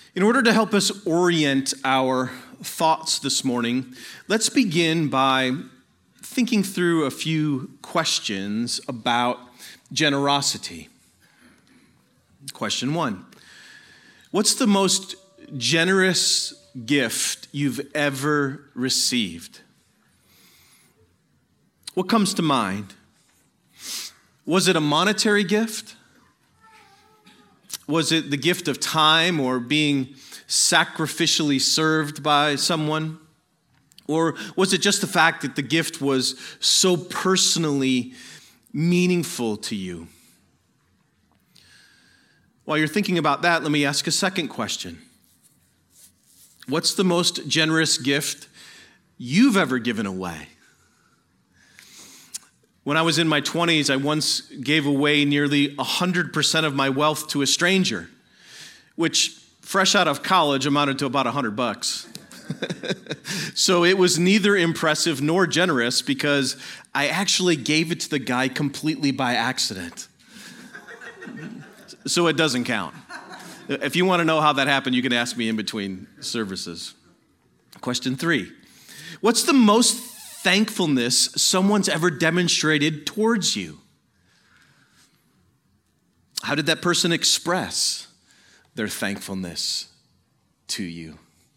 In order to help us orient our thoughts this morning, let's begin by thinking through a few questions about generosity. Question 1. What's the most generous gift you've ever received? What comes to mind? Was it a monetary gift? Was it the gift of time or being sacrificially served by someone? Or was it just the fact that the gift was so personally meaningful to you? While you're thinking about that, let me ask a second question. What's the most generous gift you've ever given away? When I was in my 20s, I once gave away nearly 100% of my wealth to a stranger, which, fresh out of college, amounted to about $100. So it was neither impressive nor generous because I actually gave it to the guy completely by accident. So it doesn't count. If you want to know how that happened, you can ask me in between services. Question 3. What's the most thankfulness someone's ever demonstrated towards you? How did that person express their thankfulness to you?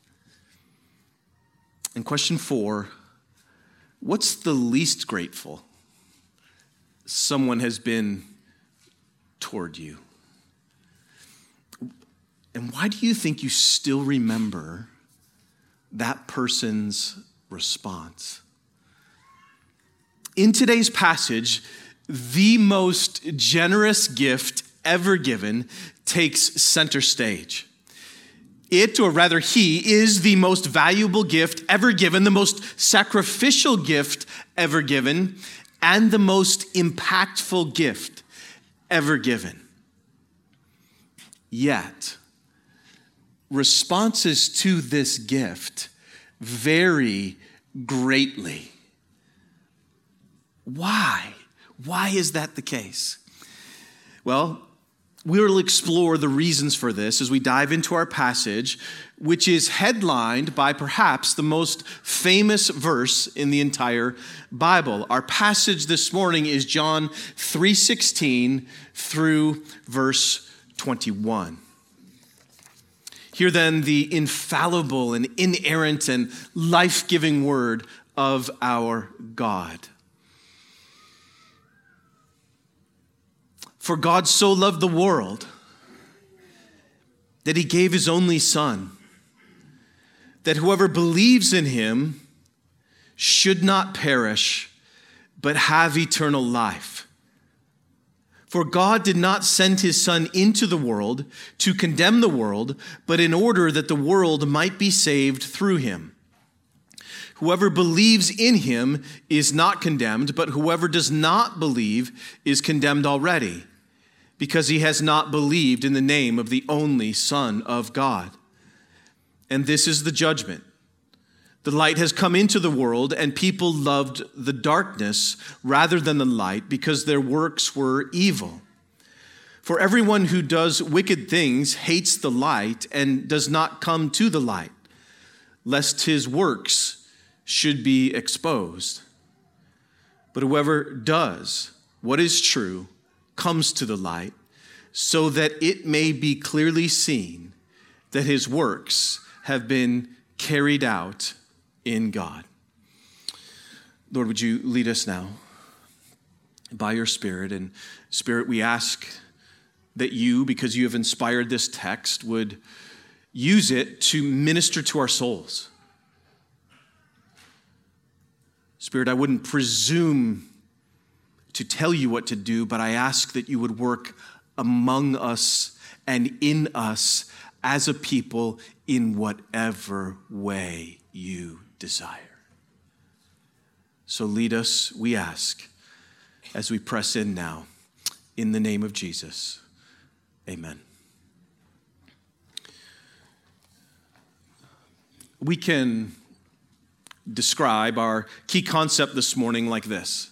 And question 4, what's the least grateful someone has been toward you? And why do you think you still remember that person's response? In today's passage, the most generous gift ever given takes center stage. It, or rather he, is the most valuable gift ever given, the most sacrificial gift ever given, and the most impactful gift ever given. Yet, responses to this gift vary greatly. Why? Why is that the case? Well, we'll explore the reasons for this as we dive into our passage, which is headlined by perhaps the most famous verse in the entire Bible. Our passage this morning is John 3:16 through verse 21. Hear then the infallible and inerrant and life-giving word of our God. For God so loved the world that he gave his only Son, that whoever believes in him should not perish, but have eternal life. For God did not send his Son into the world to condemn the world, but in order that the world might be saved through him. Whoever believes in him is not condemned, but whoever does not believe is condemned already, because he has not believed in the name of the only Son of God. And this is the judgment. The light has come into the world, and people loved the darkness rather than the light, because their works were evil. For everyone who does wicked things hates the light and does not come to the light, lest his works should be exposed. But whoever does what is true comes to the light, so that it may be clearly seen that his works have been carried out in God. Lord, would you lead us now by your Spirit? And Spirit, we ask that you, because you have inspired this text, would use it to minister to our souls. Spirit, I wouldn't presume to tell you what to do, but I ask that you would work among us and in us as a people in whatever way you desire. So lead us, we ask, as we press in now, in the name of Jesus. Amen. We can describe our key concept this morning like this.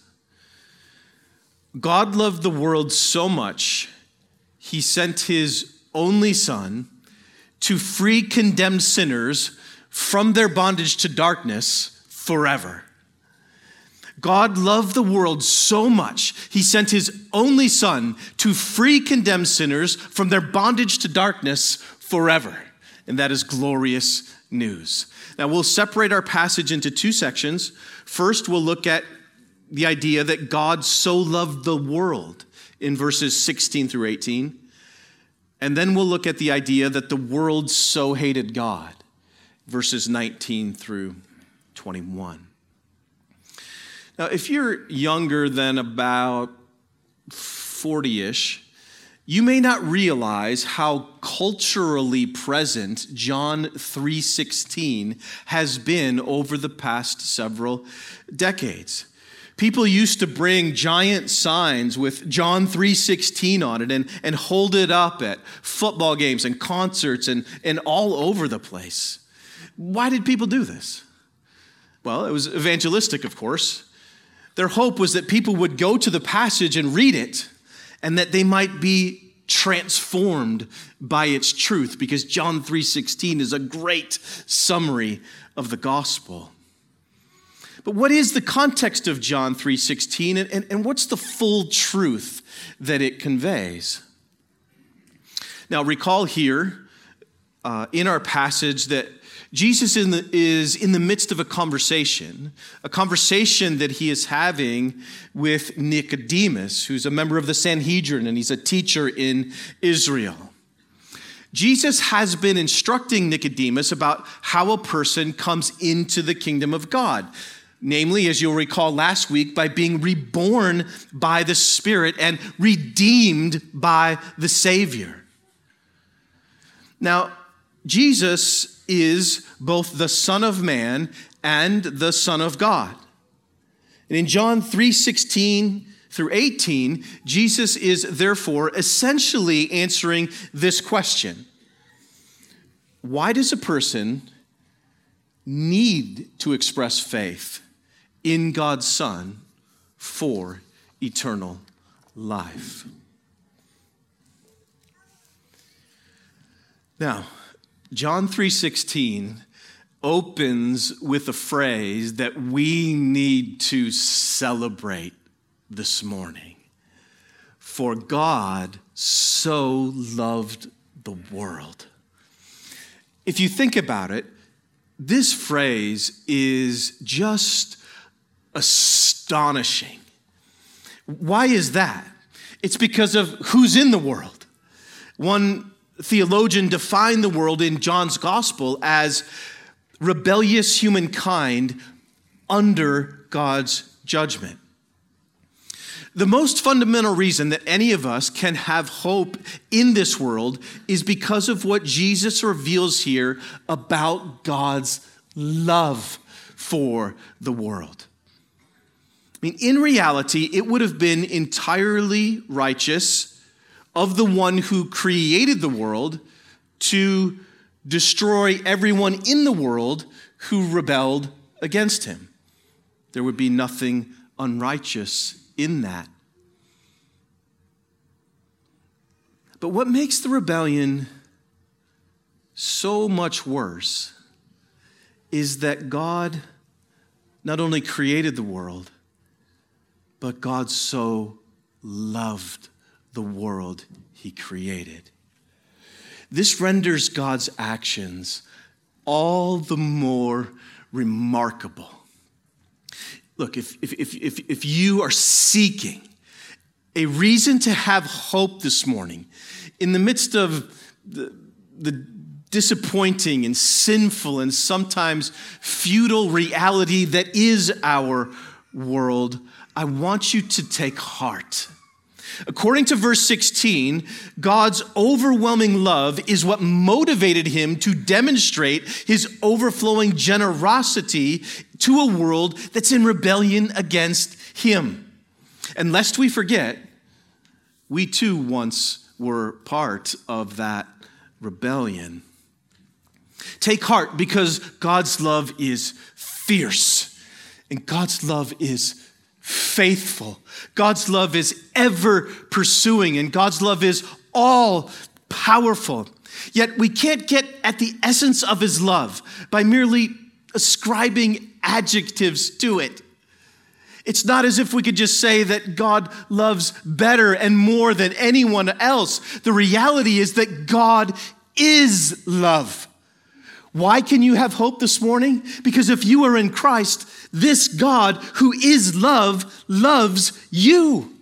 God loved the world so much, he sent his only Son to free condemned sinners from their bondage to darkness forever. God loved the world so much, he sent his only Son to free condemned sinners from their bondage to darkness forever. And that is glorious news. Now, we'll separate our passage into two sections. First, we'll look at the idea that God so loved the world in verses 16 through 18. And then we'll look at the idea that the world so hated God, verses 19 through 21. Now, if you're younger than about 40-ish, you may not realize how culturally present John 3:16 has been over the past several decades. People used to bring giant signs with John 3:16 on it and hold it up at football games and concerts and all over the place. Why did people do this? Well, it was evangelistic, of course. Their hope was that people would go to the passage and read it, and that they might be transformed by its truth, because John 3:16 is a great summary of the gospel. But what is the context of John 3:16, and what's the full truth that it conveys? Now, recall here in our passage that Jesus is in the midst of a conversation that he is having with Nicodemus, who's a member of the Sanhedrin, and he's a teacher in Israel. Jesus has been instructing Nicodemus about how a person comes into the kingdom of God. Namely, as you'll recall last week, by being reborn by the Spirit and redeemed by the Savior. Now, Jesus is both the Son of Man and the Son of God. And in John 3:16 through 18, Jesus is therefore essentially answering this question: why does a person need to express faith in God's Son for eternal life? Now, John 3:16 opens with a phrase that we need to celebrate this morning. For God so loved the world. If you think about it, this phrase is just astonishing. Why is that? It's because of who's in the world. One theologian defined the world in John's gospel as rebellious humankind under God's judgment. The most fundamental reason that any of us can have hope in this world is because of what Jesus reveals here about God's love for the world. I mean, in reality, it would have been entirely righteous of the one who created the world to destroy everyone in the world who rebelled against him. There would be nothing unrighteous in that. But what makes the rebellion so much worse is that God not only created the world, but God so loved the world he created. This renders God's actions all the more remarkable. Look, if you are seeking a reason to have hope this morning in the midst of the disappointing and sinful and sometimes futile reality that is our world, I want you to take heart. According to verse 16, God's overwhelming love is what motivated him to demonstrate his overflowing generosity to a world that's in rebellion against him. And lest we forget, we too once were part of that rebellion. Take heart, because God's love is fierce, and God's love is faithful. God's love is ever pursuing, and God's love is all powerful. Yet we can't get at the essence of his love by merely ascribing adjectives to it. It's not as if we could just say that God loves better and more than anyone else. The reality is that God is love. Why can you have hope this morning? Because if you are in Christ, this God who is love loves you.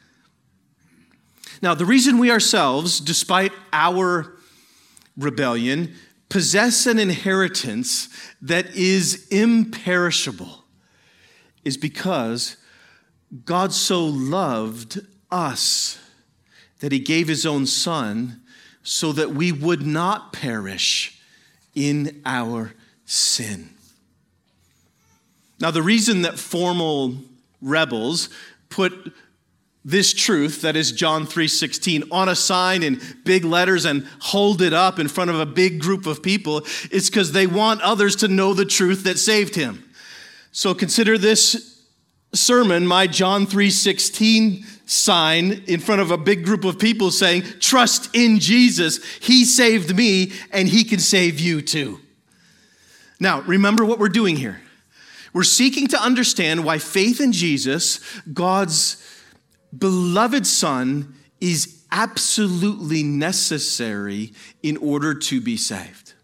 Now, the reason we ourselves, despite our rebellion, possess an inheritance that is imperishable is because God so loved us that he gave his own Son so that we would not perish in our sin. Now, the reason that formal rebels put this truth, that is John 3:16, on a sign in big letters and hold it up in front of a big group of people is because they want others to know the truth that saved him. So consider this sermon my John 3:16 sign in front of a big group of people saying, trust in Jesus. He saved me and he can save you too. Now, remember what we're doing here. We're seeking to understand why faith in Jesus, God's beloved Son, is absolutely necessary in order to be saved.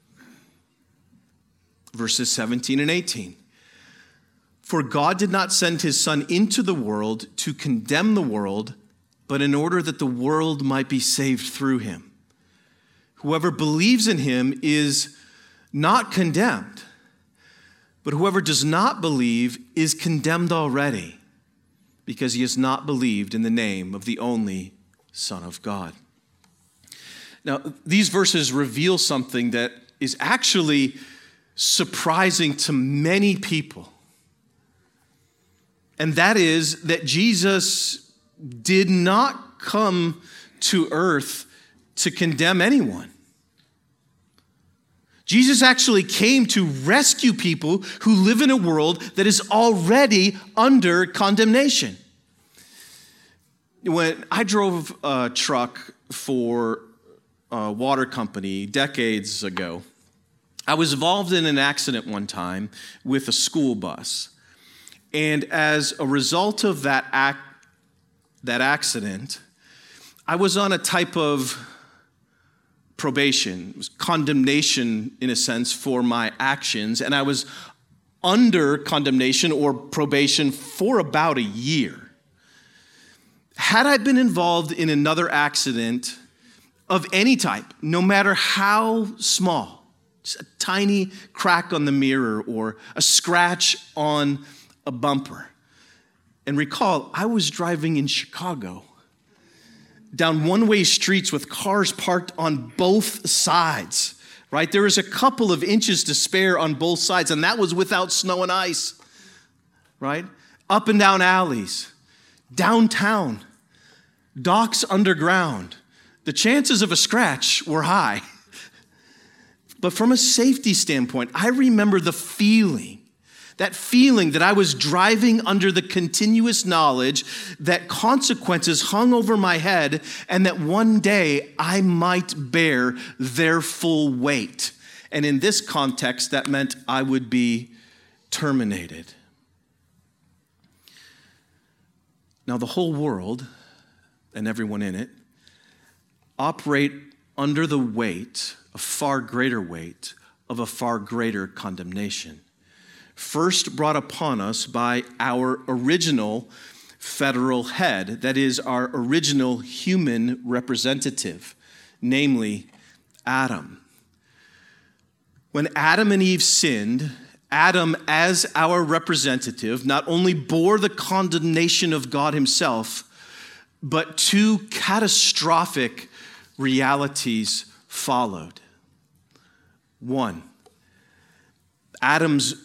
Verses 17 and 18. For God did not send his Son into the world to condemn the world, but in order that the world might be saved through him. Whoever believes in him is not condemned, but whoever does not believe is condemned already, because he has not believed in the name of the only Son of God. Now, these verses reveal something that is actually surprising to many people. And that is that Jesus did not come to earth to condemn anyone. Jesus actually came to rescue people who live in a world that is already under condemnation. When I drove a truck for a water company decades ago, I was involved in an accident one time with a school bus. And as a result of that accident, I was on a type of probation. It was condemnation, in a sense, for my actions. And I was under condemnation or probation for about a year. Had I been involved in another accident of any type, no matter how small, just a tiny crack on the mirror or a scratch on a bumper. And recall, I was driving in Chicago down one-way streets with cars parked on both sides, right? There was a couple of inches to spare on both sides, and that was without snow and ice, right? Up and down alleys, downtown, docks underground. The chances of a scratch were high. But from a safety standpoint, I remember the feeling, that feeling that I was driving under the continuous knowledge that consequences hung over my head and that one day I might bear their full weight. And in this context, that meant I would be terminated. Now, the whole world and everyone in it operate under the weight, a far greater weight, of a far greater condemnation. First brought upon us by our original federal head, that is, our original human representative, namely Adam. When Adam and Eve sinned, Adam, as our representative, not only bore the condemnation of God himself, but two catastrophic realities followed. One, Adam's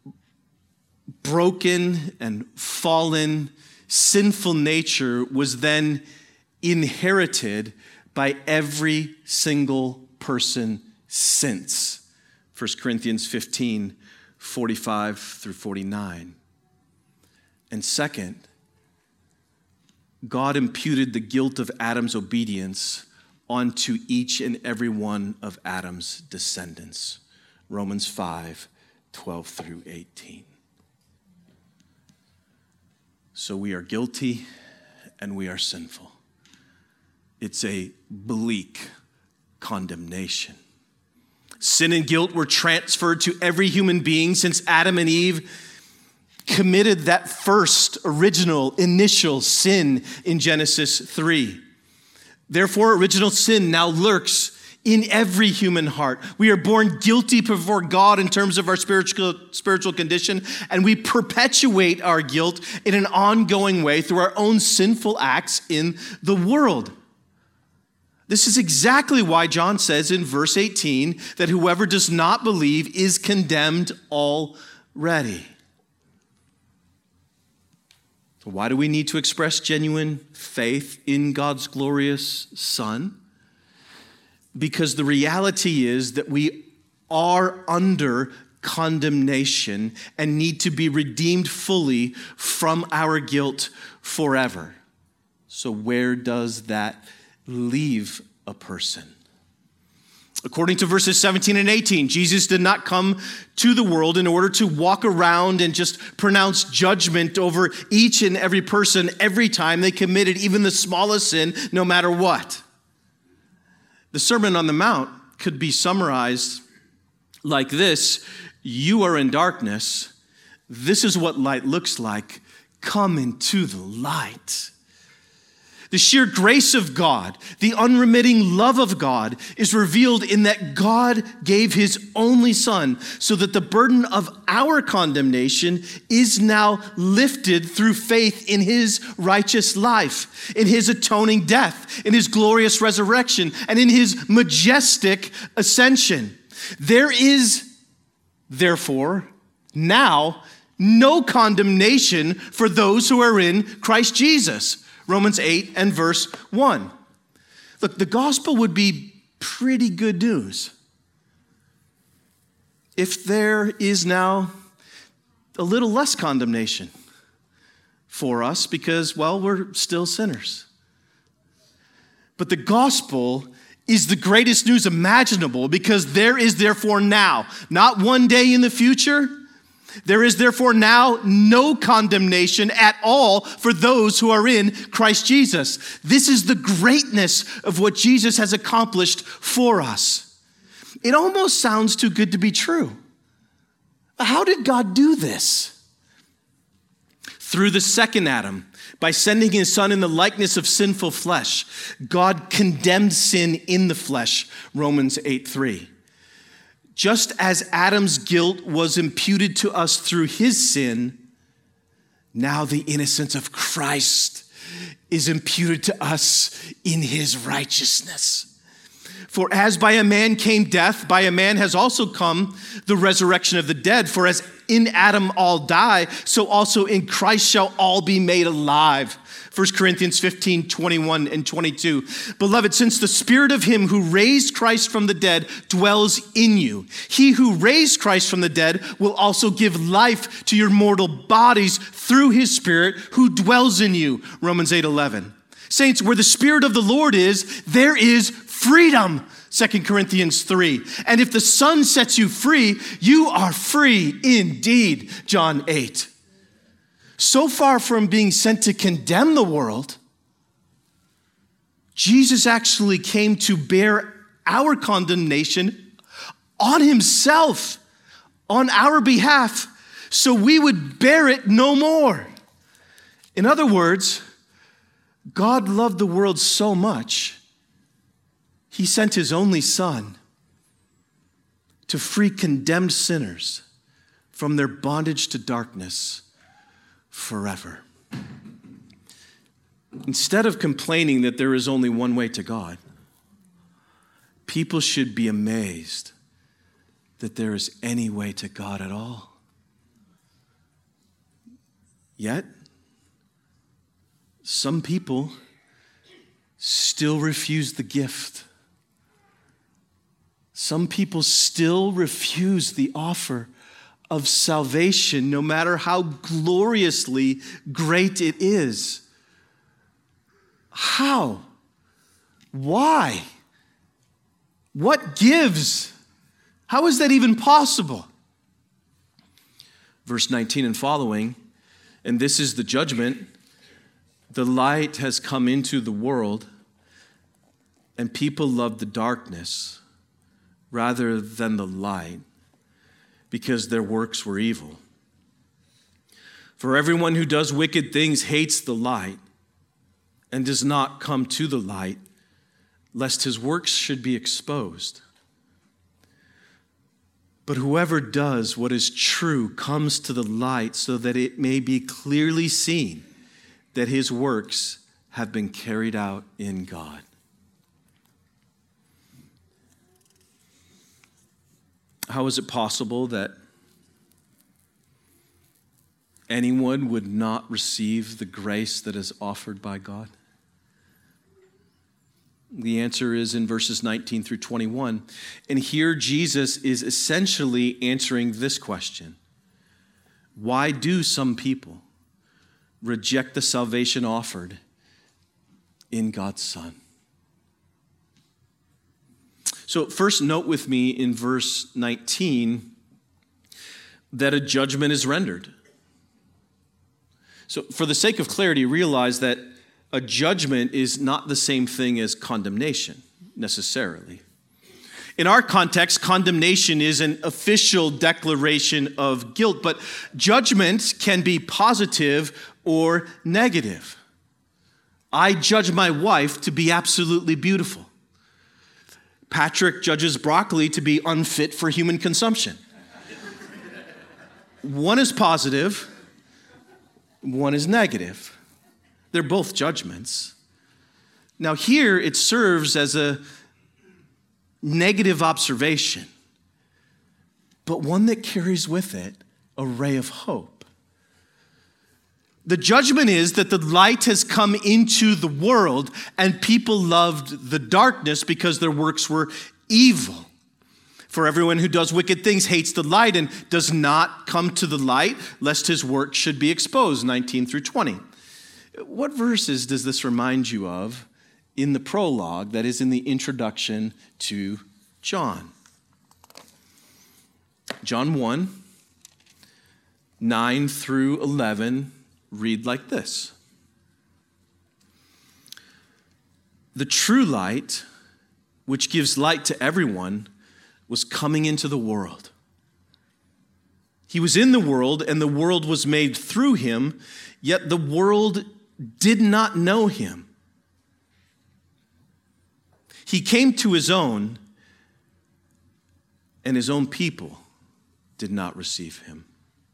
broken and fallen, sinful nature was then inherited by every single person since. 1 Corinthians 15, 45 through 49. And second, God imputed the guilt of Adam's obedience onto each and every one of Adam's descendants. Romans 5:12 through 18. So we are guilty and we are sinful. It's a bleak condemnation. Sin and guilt were transferred to every human being since Adam and Eve committed that first, original, initial sin in Genesis 3. Therefore, original sin now lurks in every human heart. We are born guilty before God in terms of our spiritual condition, and we perpetuate our guilt in an ongoing way through our own sinful acts in the world. This is exactly why John says in verse 18 that whoever does not believe is condemned already. So why do we need to express genuine faith in God's glorious Son? Because the reality is that we are under condemnation and need to be redeemed fully from our guilt forever. So where does that leave a person? According to verses 17 and 18, Jesus did not come to the world in order to walk around and just pronounce judgment over each and every person every time they committed even the smallest sin, no matter what. The Sermon on the Mount could be summarized like this: you are in darkness. This is what light looks like. Come into the light. The sheer grace of God, the unremitting love of God is revealed in that God gave his only Son so that the burden of our condemnation is now lifted through faith in his righteous life, in his atoning death, in his glorious resurrection, and in his majestic ascension. There is, therefore, now no condemnation for those who are in Christ Jesus. Romans 8 and verse 1. Look, the gospel would be pretty good news if there is now a little less condemnation for us because, well, we're still sinners. But the gospel is the greatest news imaginable because there is therefore now, not one day in the future, there is therefore now no condemnation at all for those who are in Christ Jesus. This is the greatness of what Jesus has accomplished for us. It almost sounds too good to be true. How did God do this? Through the second Adam, by sending his Son in the likeness of sinful flesh, God condemned sin in the flesh, Romans 8:3. Just as Adam's guilt was imputed to us through his sin, now the innocence of Christ is imputed to us in his righteousness. For as by a man came death, by a man has also come the resurrection of the dead. For as in Adam all die, so also in Christ shall all be made alive. 1 Corinthians 15, 21 and 22. Beloved, since the spirit of him who raised Christ from the dead dwells in you, he who raised Christ from the dead will also give life to your mortal bodies through his spirit who dwells in you. Romans 8:11. Saints, where the Spirit of the Lord is, there is freedom. 2 Corinthians 3. And if the Son sets you free, you are free indeed. John 8. So far from being sent to condemn the world, Jesus actually came to bear our condemnation on himself, on our behalf, so we would bear it no more. In other words, God loved the world so much, he sent his only Son to free condemned sinners from their bondage to darkness forever. Instead of complaining that there is only one way to God, people should be amazed that there is any way to God at all. Yet, some people still refuse the gift. Some people still refuse the offer of salvation, no matter how gloriously great it is. How? Why? What gives? How is that even possible? Verse 19 and following, and this is the judgment. The light has come into the world, and people love the darkness rather than the light, because their works were evil. For everyone who does wicked things hates the light and does not come to the light, lest his works should be exposed. But whoever does what is true comes to the light, so that it may be clearly seen that his works have been carried out in God. How is it possible that anyone would not receive the grace that is offered by God? The answer is in verses 19 through 21. And here Jesus is essentially answering this question. Why do some people reject the salvation offered in God's Son? So first note with me in verse 19 that a judgment is rendered. So for the sake of clarity, realize that a judgment is not the same thing as condemnation, necessarily. In our context, condemnation is an official declaration of guilt, but judgment can be positive or negative. I judge my wife to be absolutely beautiful. Patrick judges broccoli to be unfit for human consumption. One is positive, one is negative. They're both judgments. Now here it serves as a negative observation, but one that carries with it a ray of hope. The judgment is that the light has come into the world and people loved the darkness because their works were evil. For everyone who does wicked things hates the light and does not come to the light, lest his work should be exposed, 19 through 20. What verses does this remind you of in the prologue, that is in the introduction to John? John 1, 9 through 11 read like this. The true light, which gives light to everyone, was coming into the world. He was in the world, and the world was made through him, yet the world did not know him. He came to his own, and his own people did not receive him.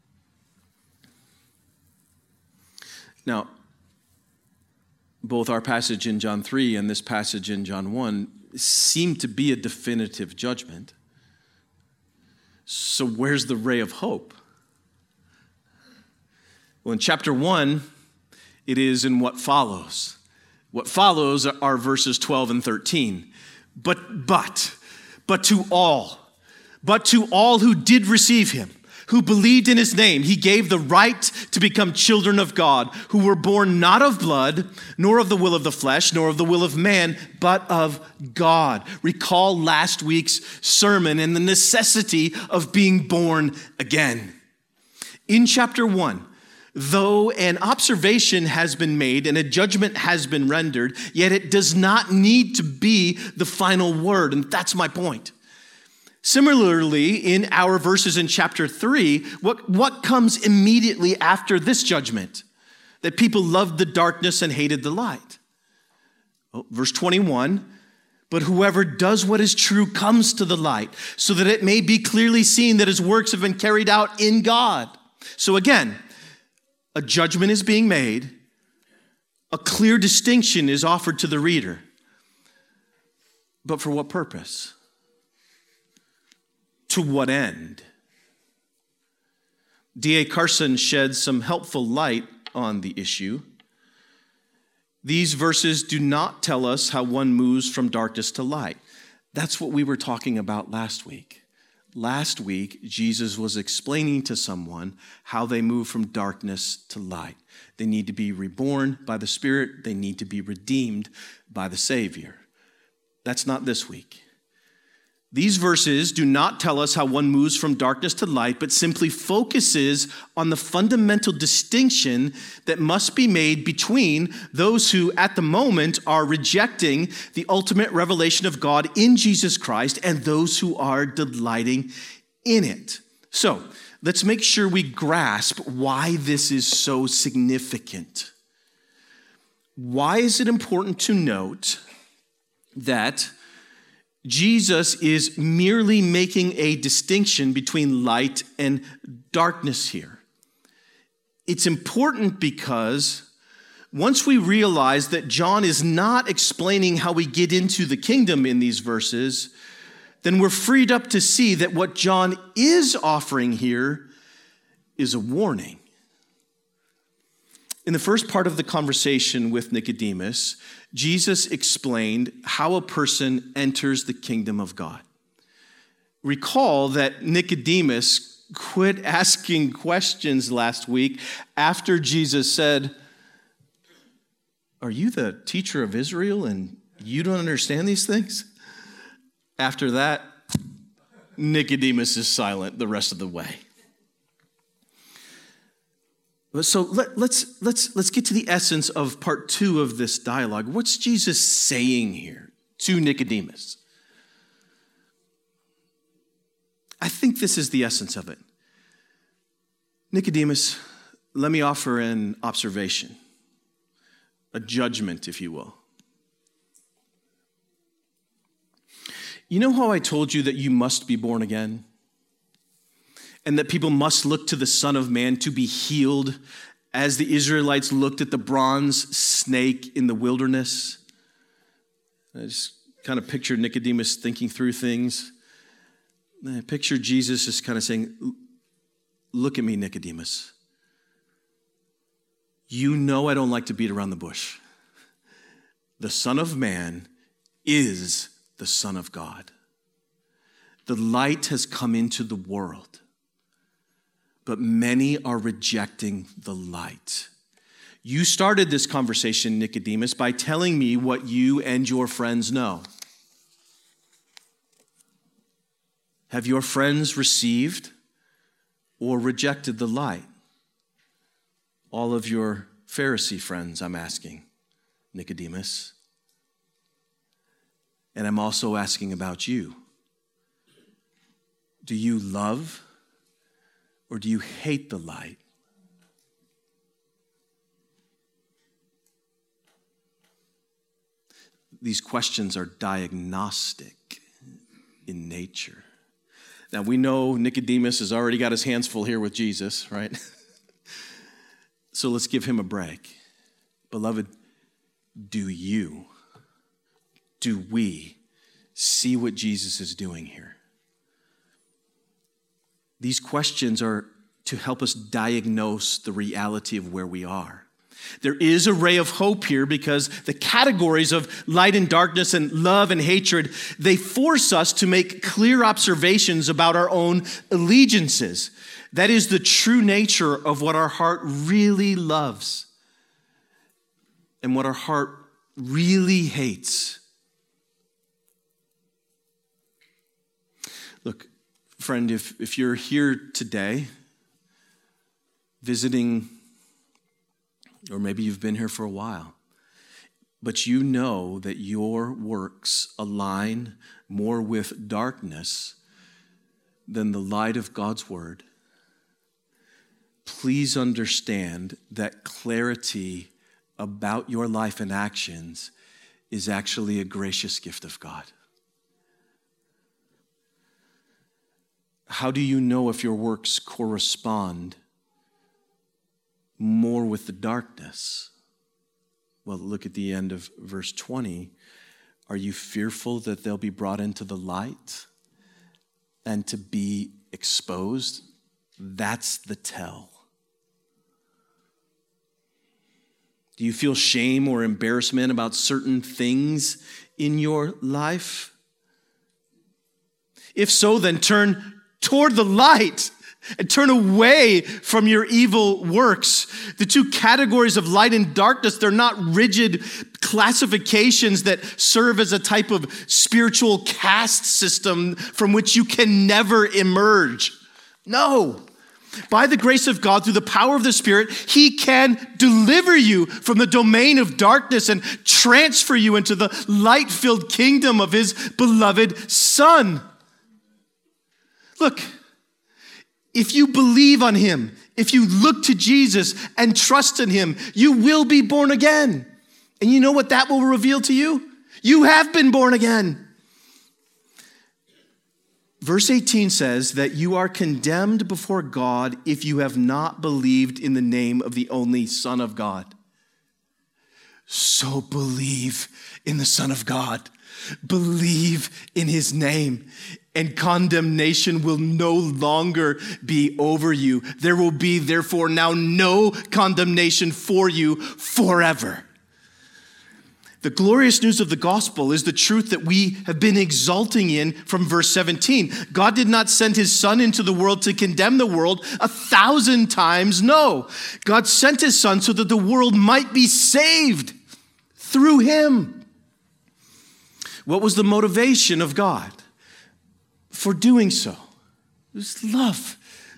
Now, both our passage in John 3 and this passage in John 1 seem to be a definitive judgment. So where's the ray of hope? Well, in chapter 1, it is in what follows. What follows are verses 12 and 13. But to all who did receive him, who believed in his name, he gave the right to become children of God, who were born not of blood, nor of the will of the flesh, nor of the will of man, but of God. Recall last week's sermon and the necessity of being born again. In chapter 1, though an observation has been made and a judgment has been rendered, yet it does not need to be the final word, and that's my point. Similarly, in our verses in chapter 3, what comes immediately after this judgment? That people loved the darkness and hated the light. Verse 21, but whoever does what is true comes to the light, so that it may be clearly seen that his works have been carried out in God. So again, a judgment is being made. A clear distinction is offered to the reader. But for what purpose? To what end? D.A. Carson sheds some helpful light on the issue. These verses do not tell us how one moves from darkness to light. That's what we were talking about last week. Last week, Jesus was explaining to someone how they move from darkness to light. They need to be reborn by the Spirit. They need to be redeemed by the Savior. That's not this week. These verses do not tell us how one moves from darkness to light, but simply focuses on the fundamental distinction that must be made between those who at the moment are rejecting the ultimate revelation of God in Jesus Christ and those who are delighting in it. So let's make sure we grasp why this is so significant. Why is it important to note that Jesus is merely making a distinction between light and darkness here? It's important because once we realize that John is not explaining how we get into the kingdom in these verses, then we're freed up to see that what John is offering here is a warning. In the first part of the conversation with Nicodemus, Jesus explained how a person enters the kingdom of God. Recall that Nicodemus quit asking questions last week after Jesus said, "Are you the teacher of Israel and you don't understand these things?" After that, Nicodemus is silent the rest of the way. So let's get to the essence of part 2 of this dialogue. What's Jesus saying here to Nicodemus? I think this is the essence of it. Nicodemus, let me offer an observation, a judgment, if you will. You know how I told you that you must be born again? And that people must look to the Son of Man to be healed as the Israelites looked at the bronze snake in the wilderness? I just kind of pictured Nicodemus thinking through things. And I picture Jesus just kind of saying, "Look at me, Nicodemus. You know I don't like to beat around the bush. The Son of Man is the Son of God. The light has come into the world, but many are rejecting the light. You started this conversation, Nicodemus, by telling me what you and your friends know. Have your friends received or rejected the light? All of your Pharisee friends, I'm asking, Nicodemus. And I'm also asking about you. Do you love or do you hate the light? These questions are diagnostic in nature. Now, we know Nicodemus has already got his hands full here with Jesus, right? So let's give him a break. Beloved, do we see what Jesus is doing here? These questions are to help us diagnose the reality of where we are. There is a ray of hope here because the categories of light and darkness and love and hatred, they force us to make clear observations about our own allegiances. That is the true nature of what our heart really loves and what our heart really hates. Look, friend, if you're here today visiting, or maybe you've been here for a while, but you know that your works align more with darkness than the light of God's word, please understand that clarity about your life and actions is actually a gracious gift of God. How do you know if your works correspond more with the darkness? Well, look at the end of verse 20. Are you fearful that they'll be brought into the light and to be exposed? That's the tell. Do you feel shame or embarrassment about certain things in your life? If so, then turn toward the light. and turn away from your evil works. The two categories of light and darkness, they're not rigid classifications that serve as a type of spiritual caste system from which you can never emerge. No. By the grace of God, through the power of the Spirit, He can deliver you from the domain of darkness and transfer you into the light-filled kingdom of His beloved Son. Look, if you believe on Him, if you look to Jesus and trust in Him, you will be born again. And you know what that will reveal to you? You have been born again. Verse 18 says that you are condemned before God if you have not believed in the name of the only Son of God. So believe in the Son of God. Believe in His name, and condemnation will no longer be over you. There will be, therefore, now no condemnation for you forever. The glorious news of the gospel is the truth that we have been exulting in from verse 17. God did not send His Son into the world to condemn the world 1,000 times. No, God sent His Son so that the world might be saved through Him. What was the motivation of God for doing so? It was love.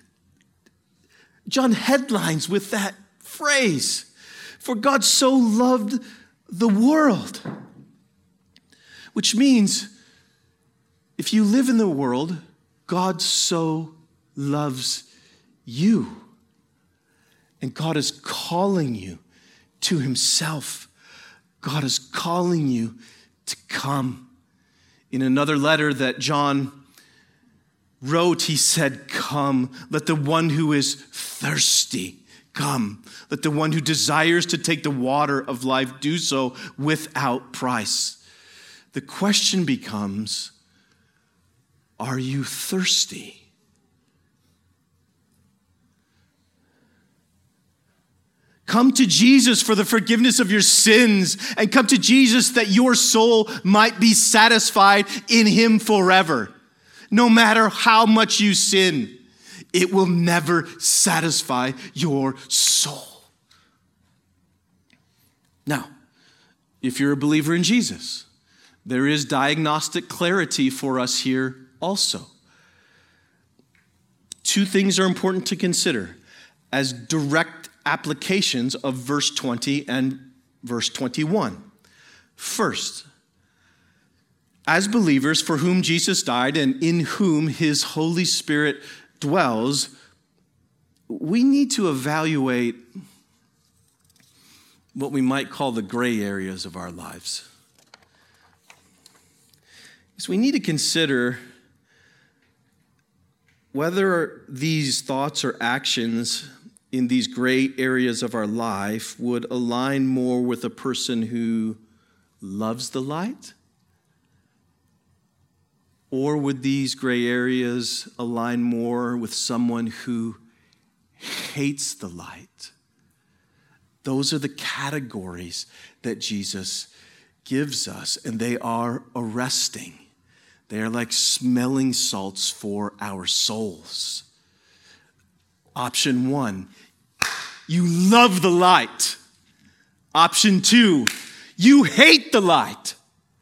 John headlines with that phrase. For God so loved the world. Which means if you live in the world, God so loves you. And God is calling you to Himself. God is calling you to come. In another letter that John wrote, he said, "Come, let the one who is thirsty come. Let the one who desires to take the water of life do so without price." The question becomes, are you thirsty? Come to Jesus for the forgiveness of your sins, and come to Jesus that your soul might be satisfied in Him forever. No matter how much you sin, it will never satisfy your soul. Now, if you're a believer in Jesus, there is diagnostic clarity for us here also. Two things are important to consider as direct applications of verse 20 and verse 21. First, as believers for whom Jesus died and in whom His Holy Spirit dwells, we need to evaluate what we might call the gray areas of our lives. So we need to consider whether these thoughts or actions in these gray areas of our life would align more with a person who loves the light, or would these gray areas align more with someone who hates the light? Those are the categories that Jesus gives us, and they are arresting. They are like smelling salts for our souls. Option 1, you love the light. Option 2, you hate the light.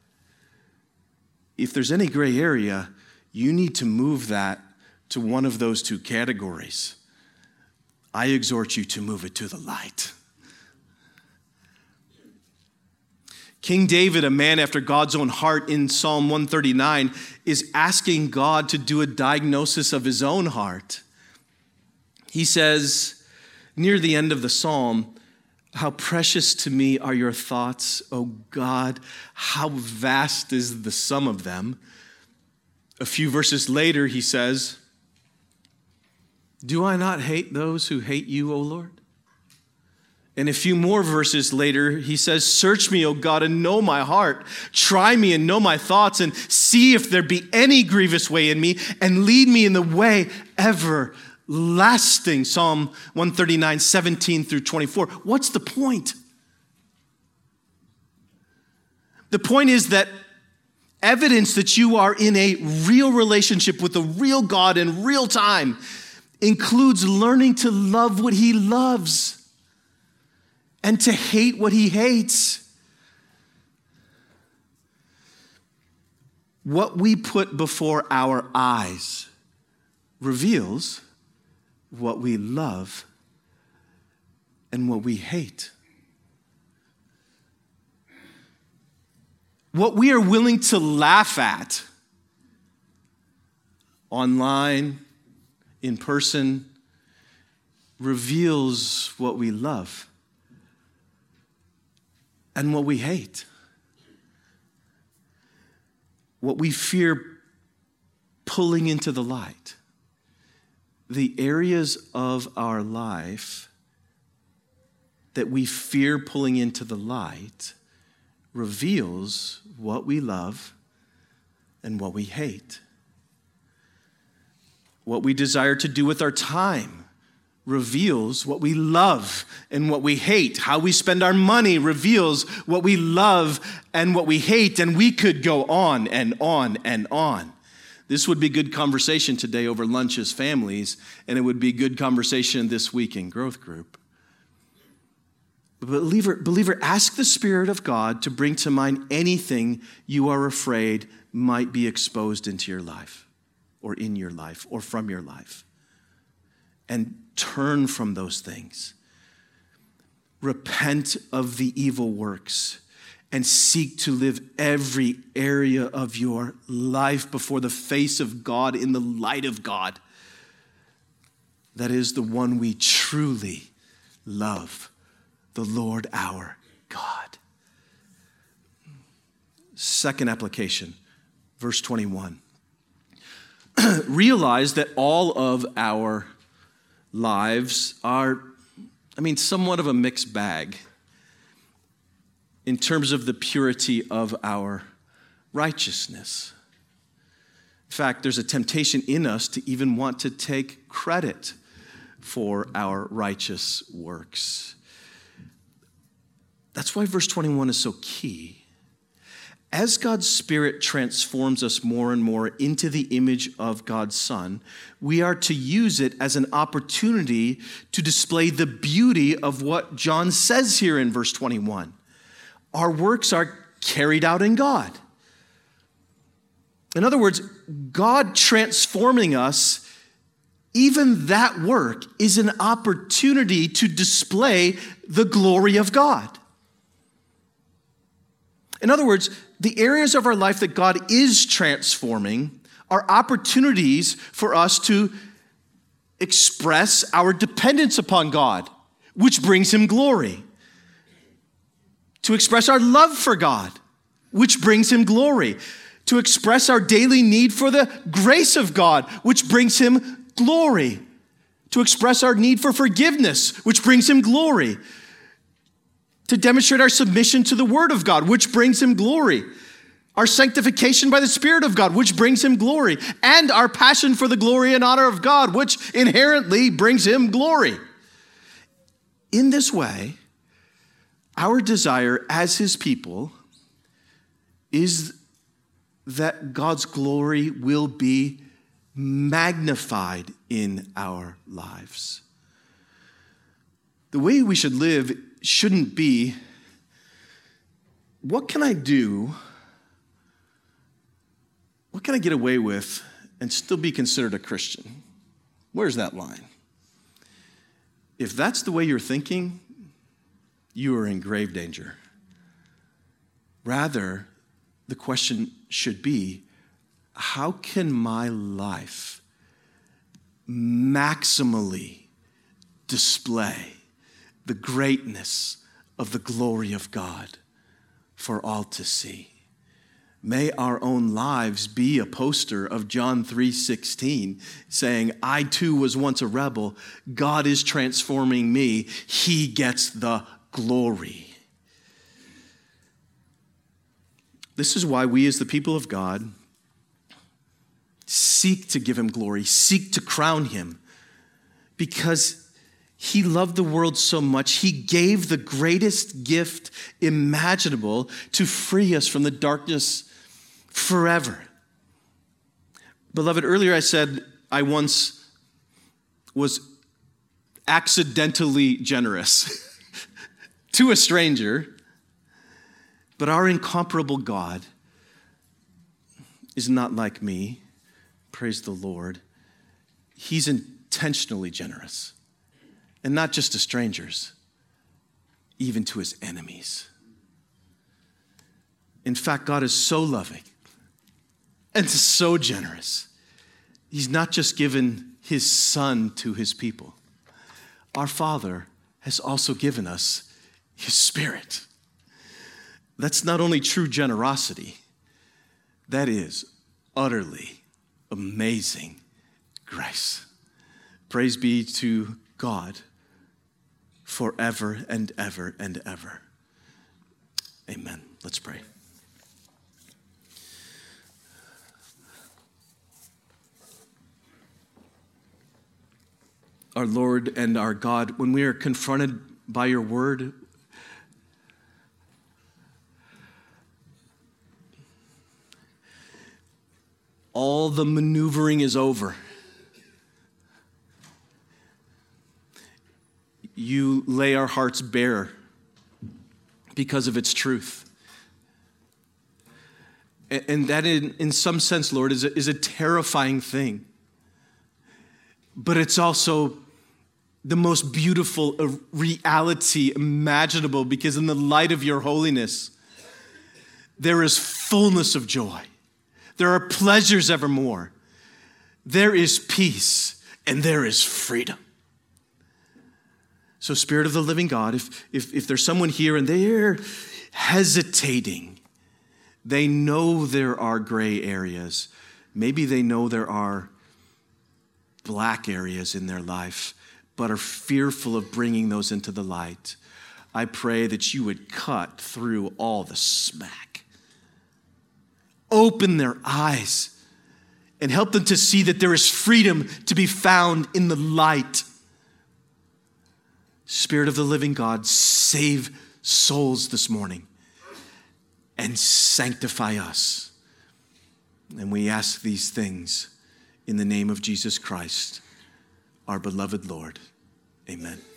If there's any gray area, you need to move that to one of those two categories. I exhort you to move it to the light. King David, a man after God's own heart in Psalm 139, is asking God to do a diagnosis of his own heart. He says, near the end of the psalm, "How precious to me are your thoughts, O God. How vast is the sum of them." A few verses later, he says, "Do I not hate those who hate you, O Lord?" And a few more verses later, he says, "Search me, O God, and know my heart. Try me and know my thoughts, and see if there be any grievous way in me, and lead me in the way everlasting." Psalm 139, 17 through 24. What's the point? The point is that evidence that you are in a real relationship with the real God in real time includes learning to love what he loves and to hate what he hates. What we put before our eyes reveals what we love and what we hate. What we are willing to laugh at online, in person, reveals what we love and what we hate. What we fear pulling into the light. The areas of our life that we fear pulling into the light reveals what we love and what we hate. What we desire to do with our time reveals what we love and what we hate. How we spend our money reveals what we love and what we hate. And we could go on and on and on. This would be good conversation today over lunch as families, and it would be good conversation this week in growth group. Believer, ask the Spirit of God to bring to mind anything you are afraid might be exposed into your life, or in your life, or from your life. And turn from those things. Repent of the evil works and seek to live every area of your life before the face of God in the light of God. That is the one we truly love, the Lord our God. Second application, verse 21. Realize that all of our lives are, somewhat of a mixed bag in terms of the purity of our righteousness. In fact, there's a temptation in us to even want to take credit for our righteous works. That's why verse 21 is so key. As God's Spirit transforms us more and more into the image of God's Son, we are to use it as an opportunity to display the beauty of what John says here in verse 21. Our works are carried out in God. In other words, God transforming us, even that work is an opportunity to display the glory of God. In other words, the areas of our life that God is transforming are opportunities for us to express our dependence upon God, which brings him glory. To express our love for God, which brings him glory. To express our daily need for the grace of God, which brings him glory. To express our need for forgiveness, which brings him glory. To demonstrate our submission to the Word of God, which brings him glory. Our sanctification by the Spirit of God, which brings him glory. And our passion for the glory and honor of God, which inherently brings him glory. In this way, our desire as his people is that God's glory will be magnified in our lives. The way we should live shouldn't be, what can I do? What can I get away with and still be considered a Christian? Where's that line? If that's the way you're thinking, you are in grave danger. Rather, the question should be, how can my life maximally display the greatness of the glory of God for all to see? May our own lives be a poster of John 3:16, saying, I too was once a rebel. God is transforming me. He gets the glory. This is why we as the people of God seek to give him glory, seek to crown him, because he loved the world so much, he gave the greatest gift imaginable to free us from the darkness forever. Beloved, earlier I said I once was accidentally generous to a stranger, but our incomparable God is not like me. Praise the Lord. He's intentionally generous, and not just to strangers, even to his enemies. In fact, God is so loving and so generous. He's not just given his Son to his people. Our Father has also given us his Spirit. That's not only true generosity, that is utterly amazing grace. Praise be to God forever and ever and ever. Amen. Let's pray. Our Lord and our God, when we are confronted by your word, all the maneuvering is over. You lay our hearts bare because of its truth. And that in some sense, Lord, is a terrifying thing. But it's also the most beautiful reality imaginable, because in the light of your holiness, there is fullness of joy. There are pleasures evermore. There is peace and there is freedom. So, Spirit of the living God, if there's someone here and they're hesitating, they know there are gray areas. Maybe they know there are black areas in their life, but are fearful of bringing those into the light. I pray that you would cut through all the smack. Open their eyes and help them to see that there is freedom to be found in the light. Spirit of the living God, save souls this morning and sanctify us. And we ask these things in the name of Jesus Christ, our beloved Lord. Amen.